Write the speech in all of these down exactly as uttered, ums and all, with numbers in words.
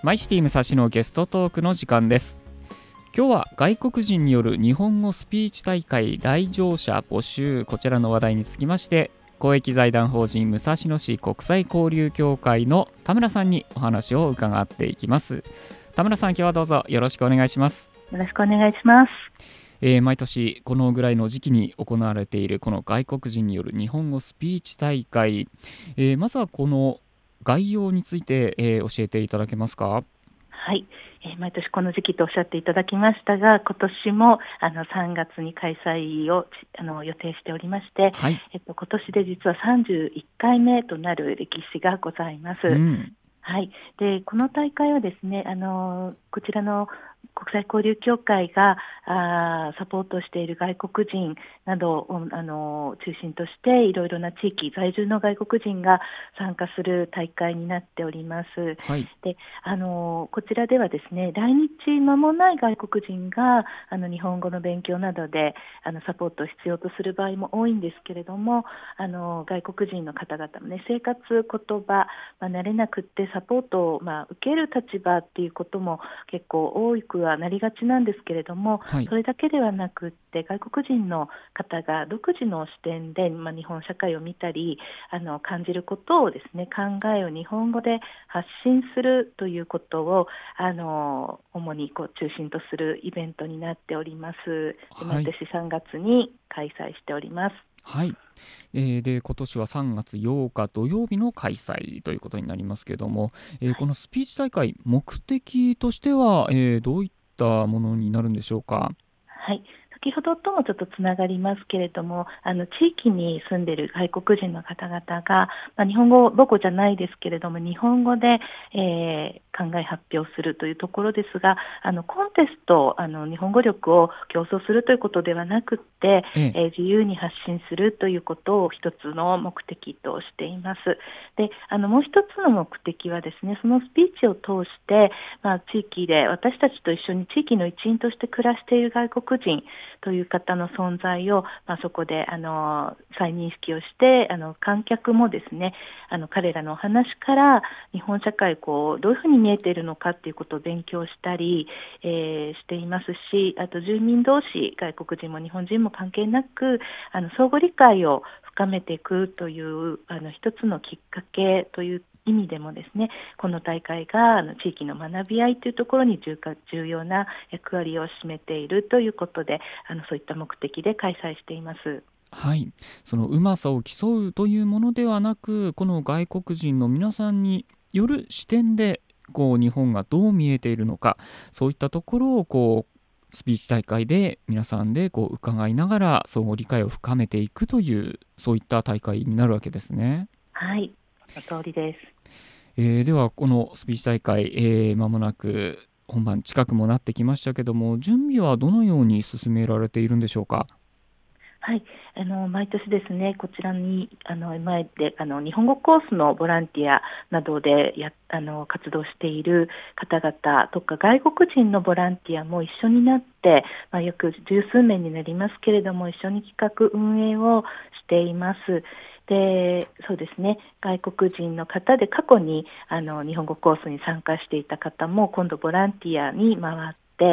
マイシティ武蔵のゲストトークの時間です。今日は外国人による日本語スピーチ大会来場者募集、こちらの話題につきまして公益財団法人武蔵野市国際交流協会の田村さんにお話を伺っていきます。田村さん、今日はどうぞよろしくお願いします。 よろしくお願いします。 えー、毎年このぐらいの時期に行われているこの外国人による日本語スピーチ大会、えー、まずはこの概要について、えー、教えていただけますか？ はい、えー、毎年この時期とおっしゃっていただきましたが、今年もあのさんがつに開催をあの予定しておりまして、 はい、 えっと、今年で実はさんじゅういっかいめとなる歴史がございます。 うん、 はい、でこの大会はですね、あのこちらの国際交流協会があサポートしている外国人などをあの中心としていろいろな地域在住の外国人が参加する大会になっております。 はい、 であのこちらではですね、来日間もない外国人があの日本語の勉強などであのサポートを必要とする場合も多いんですけれども、あの外国人の方々もね、生活言葉、まあ、慣れなくってサポートを、まあ、受ける立場っていうことも結構多くはなりがちなんですけれども、 はい、 それだけではなくって外国人の方が独自の視点で、まあ、日本社会を見たりあの感じることをですね、考えを日本語で発信するということをあの主にこう中心とするイベントになっております。ではい、 毎年さんがつに開催しております。 はい、えー、で今年はさんがつようか土曜日の開催ということになりますけれども、えー、このスピーチ大会目的としては、えー、どういったものになるんでしょうか？ はい、先ほどともちょっとつながりますけれども、あの地域に住んでいる外国人の方々が、まあ、日本語母語じゃないですけれども日本語で、えー、考え発表するというところですが、あのコンテスト、あの日本語力を競争するということではなくって、 ええ、 えー、自由に発信するということを一つの目的としています。であのもう一つの目的はですね、そのスピーチを通して、まあ、地域で私たちと一緒に地域の一員として暮らしている外国人という方の存在を、まあ、そこであの再認識をして、あの観客もですね、あの彼らのお話から日本社会こうどういうふうに見えているのかということを勉強したり、えー、していますし、あと住民同士、外国人も日本人も関係なくあの相互理解を深めていくというあの一つのきっかけという意味でもですね、この大会があの地域の学び合いというところに重重要な役割を占めているということで、あのそういった目的で開催しています。 はい、そのうまさを競うというものではなく、この外国人の皆さんによる視点でこう日本がどう見えているのか、そういったところをこうスピーチ大会で皆さんでこう伺いながら相互理解を深めていくという、そういった大会になるわけですね。 はい、その通りです。 えー、ではこのスピーチ大会、えー、間もなく本番近くもなってきましたけども、準備はどのように進められているんでしょうか？ はい、あの毎年ですね、こちらにあの前であの日本語コースのボランティアなどでやあの活動している方々とか外国人のボランティアも一緒になって、まあ、約十数名になりますけれども一緒に企画運営をしています。でそうですね、外国人の方で過去にあの日本語コースに参加していた方も今度ボランティアに回って、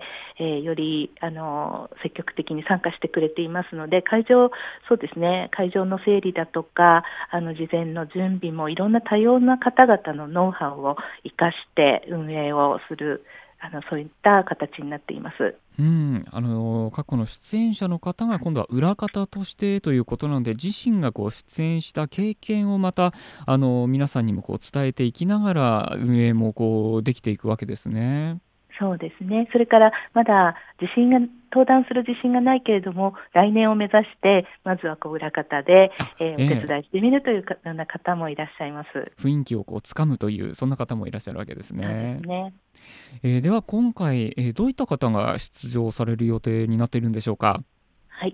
えー、よりあの積極的に参加してくれていますので、会場そうですね、会場の整理だとかあの事前の準備もいろんな多様な方々のノウハウを生かして運営をする、あのそういった形になっています。 うん、あの過去の出演者の方が今度は裏方としてということなので、自身がこう出演した経験をまたあの皆さんにもこう伝えていきながら運営もこうできていくわけですね。 そうですね。それからまだ自信が登壇する自信がないけれども来年を目指してまずはこう裏方で、 あ、 えー、お手ええ、 伝いしてみるというような方もいらっしゃいます。 雰囲気をこう掴むというそんな方もいらっしゃるわけですそうでね。 すね。 えー、では今回、えー、どういった方が出場される予定になっているんでしょうか？ はい、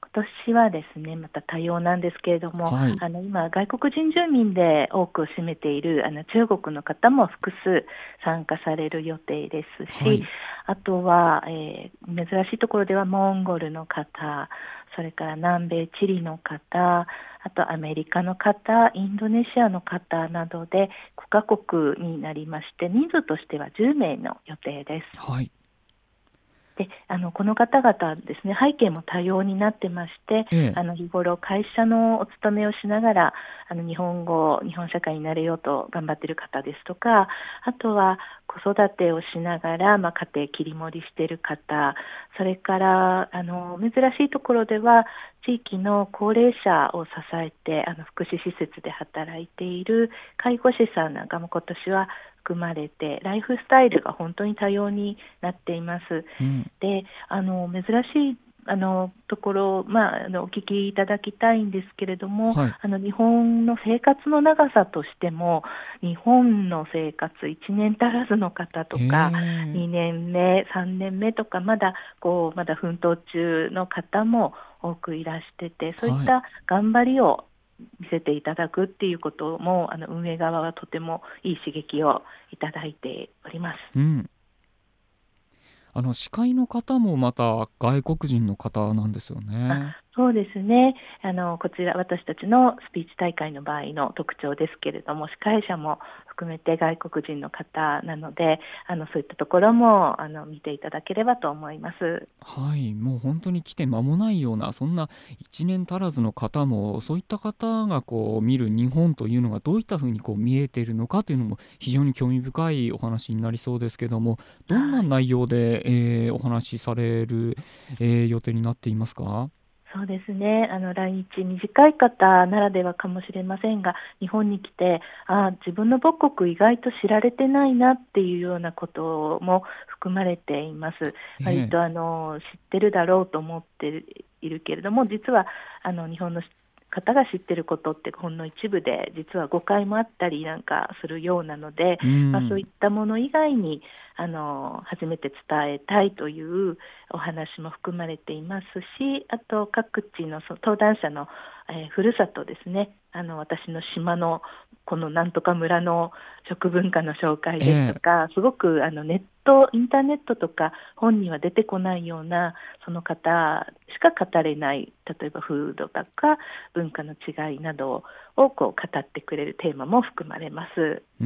今年はですね、また多様なんですけれども、 はい。 あの今、外国人住民で多くを占めているあの中国の方も複数参加される予定ですし、 はい。 あとは、えー珍しいところではモンゴルの方、それから南米チリの方、あとアメリカの方、インドネシアの方などでごカ国になりまして、人数としてはじゅうめいの予定です。 はい。 であのこの方々ですね、背景も多様になってまして、 ええ。 あの日頃会社のお勤めをしながらあの日本語、日本社会に慣れようと頑張っている方ですとか、あとは子育てをしながら、まあ、家庭切り盛りしている方、それからあの珍しいところでは地域の高齢者を支えてあの福祉施設で働いている介護士さんなんかも今年は含まれて、ライフスタイルが本当に多様になっています。 うん。 であの珍しいあのところ、まあ、あのお聞きいただきたいんですけれども、 はい。 あの日本の生活の長さとしても、日本の生活いちねん足らずの方とへかえ。 にねんめ、さんねんめとか、まだこうまだ奮闘中の方も多くいらしてて、そういっはい。 た頑張りを見せていただくっていうことも、あの運営側はとてもいい刺激をいただいております。 うん。あの司会の方もまた外国人の方なんですよあ、 ね。 そうですね。あのこちら私たちのスピーチ大会の場合の特徴ですけれども、司会者も含めて外国人の方なので、あのそういったところもあの見ていただければと思います。 はい、もう本当に来て間もないような、そんないちねん足らずの方も、そういった方がこう見る日本というのがどういった風にこう見えているのかというのも非常に興味深いお話になりそうですけども、どんなはい。 内容で、えーお話しされる、えー予定になっていますか？ そうですね。あの来日短い方ならではかもしれませんが、日本に来て、あ、自分の母国意外と知られてないなっていうようなことも含まれています。 ええ、 割とあの知ってるだろうと思っているけれども、実はあの日本の方が知ってることってほんの一部で、実は誤解もあったりなんかするようなので、 うまあ、そういん、 ったもの以外にあの初めて伝えたいというお話も含まれていますし、あと各地のその登壇者の、えーふるさとですね、あの私の島のこのなんとか村の食文化の紹介ですとええ、 か、すごくあのネット、インターネットとか本には出てこないようなその方しか語れない、例えば風土とか文化の違いなどをこう語ってくれるテーマも含まれます。 うん、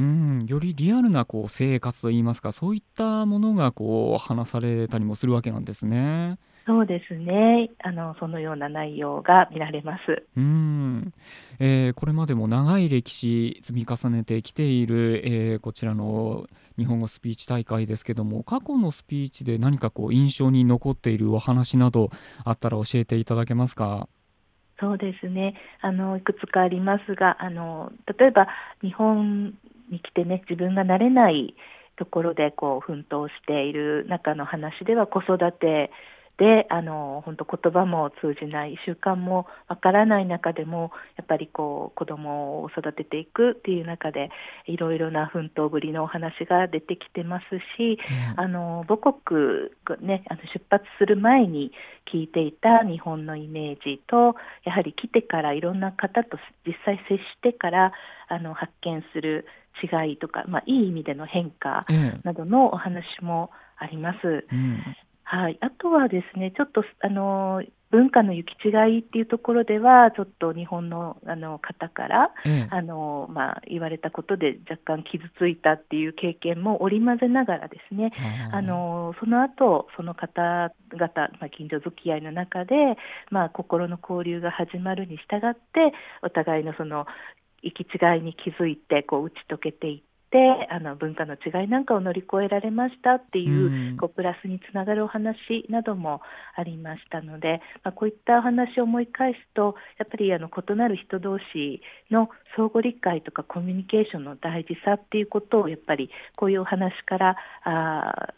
よりリアルなこう生活といいますか、そういったものがこう話されたりもするわけなんですね。 そうですね。あのそのような内容が見られます。 うーん、えーこれまでも長い歴史積み重ねてきている、えーこちらの日本語スピーチ大会ですけども、過去のスピーチで何かこう印象に残っているお話などあったら教えていただけますか？ そうですね。あのいくつかありますが、あの例えば日本に来てね、自分が慣れないところでこう奮闘している中の話では、子育てであの本当言葉も通じない、習慣もわからない中でもやっぱりこう子供を育てていくっていう中でいろいろな奮闘ぶりのお話が出てきてますし、 ええ、 あの母国がね、あの出発する前に聞いていた日本のイメージと、やはり来てからいろんな方と実際接してからあの発見する違いとか、まあ、いい意味での変化ええ、 などのお話もあります。 うん、 はい、あとはですね、ちょっとあの文化の行き違いっていうところでは、ちょっと日本のあの方からええ、 あの、まあ、言われたことで若干傷ついたっていう経験も織り交ぜながらですね、 あああ、 のその後その方々、まあ、近所付き合いの中で、まあ、心の交流が始まるに従って、お互いのその行き違いに気づいてこう打ち解けていって、あの文化の違いなんかを乗り越えられましたってういう、 ん、 こうプラスにつながるお話などもありましたので、まあ、こういったお話を思い返すと、やっぱりあの異なる人同士の相互理解とかコミュニケーションの大事さっていうことを、やっぱりこういうお話からあ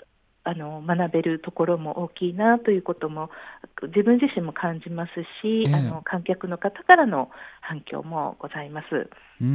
あの学べるところも大きいなということも自分自身も感じますし、 ええ、 あの観客の方からの反響もございます。 うん、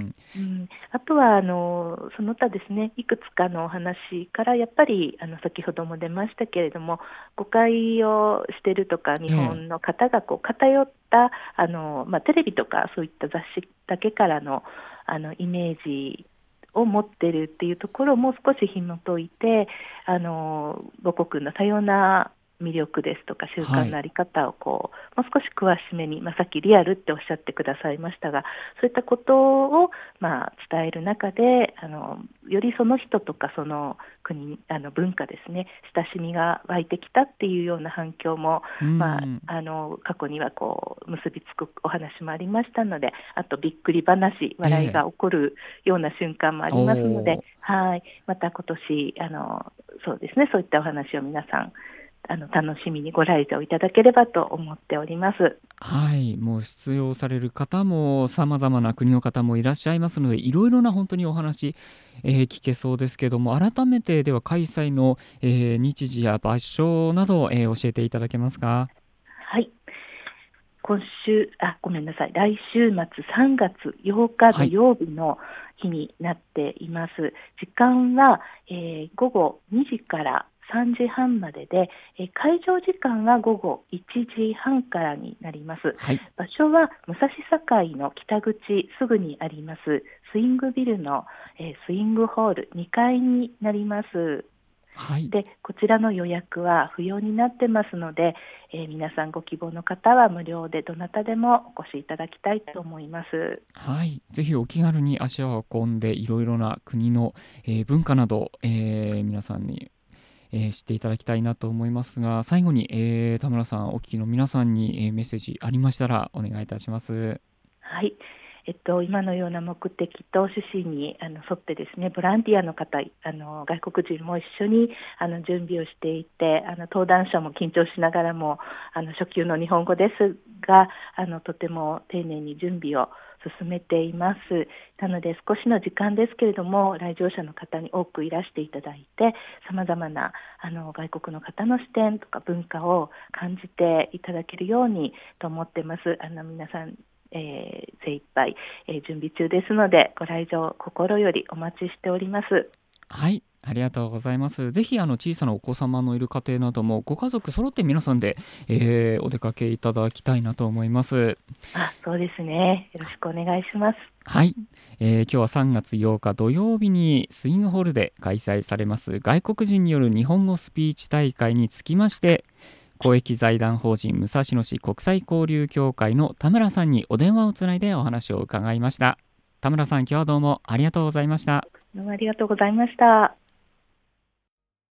うん、あとはあのその他ですね、いくつかのお話からやっぱりあの先ほども出ましたけれども、誤解をしているとか日ええ、 本の方がこう偏ったあの、まあ、テレビとかそういった雑誌だけからの、あのイメージを持っているっていうところをもう少し紐解いて、あの母国の多様な魅力ですとか習慣はい。 のあり方をこうもう少し詳しめに、まあ、さっきリアルっておっしゃってくださいましたが、そういったことを、まあ、伝える中であのよりその人とかその国あの文化ですね、親しみが湧いてきたっていうような反響も、 うまあ、 ん、 あの過去にはこう結びつくお話もありましたので、あとびっくり話、 え笑いがえ、 起こるような瞬間もあおりますので、 お。 はい、また今年あのそうですね、そういったお話を皆さんあの楽しみにご来場いただければと思っております。 はい、もう出場される方も様々な国の方もいらっしゃいますので、いろいろな本当にお話、えー聞けそうですけども、改めてでは開催の、えー日時や場所など、えー教えていただけますか？ はい、今週、あ、ごめんなさい、来週末さんがつようか土はい、 曜日の日になっています。時間は、えー午後にじからさんじはんまでで、えー会場時間は午後いちじはんからになります。 はい、 場所は武蔵境の北口すぐにありますスイングビルの、えースイングホールにかいになります。 はい。 で、こちらの予約は不要になってますので、えー皆さんご希望の方は無料でどなたでもお越しいただきたいと思います。 はい、ぜひお気軽に足を運んで、いろいろな国の、えー文化など、えー皆さんに、えー知っていただきたいなと思いますが、最後に、えー田村さん、お聞きの皆さんに、えーメッセージありましたらお願いいたします。 はい。えっと、今のような目的と趣旨にあの沿ってですね、ボランティアの方、あの外国人も一緒にあの準備をしていて、あの登壇者も緊張しながらもあの初級の日本語ですが、あのとても丁寧に準備を進めています。なので少しの時間ですけれども、来場者の方に多くいらしていただいて、さまざまなあの外国の方の視点とか文化を感じていただけるようにと思ってます。あの皆さんえー、精一杯、えー、準備中ですので、ご来場心よりお待ちしております。 はい、ありがとうございます。ぜひあの小さなお子様のいる家庭などもご家族揃って皆さんで、えーお出かけいただきたいなと思います。 あ、そうですね。よろしくお願いします。 はい、えー今日はさんがつようか土曜日にスイングホールで開催されます外国人による日本語スピーチ大会につきまして、公益財団法人武蔵野市国際交流協会の田村さんにお電話をつないでお話を伺いました。田村さん、今日はどうもありがとうございました。 どうもありがとうございました。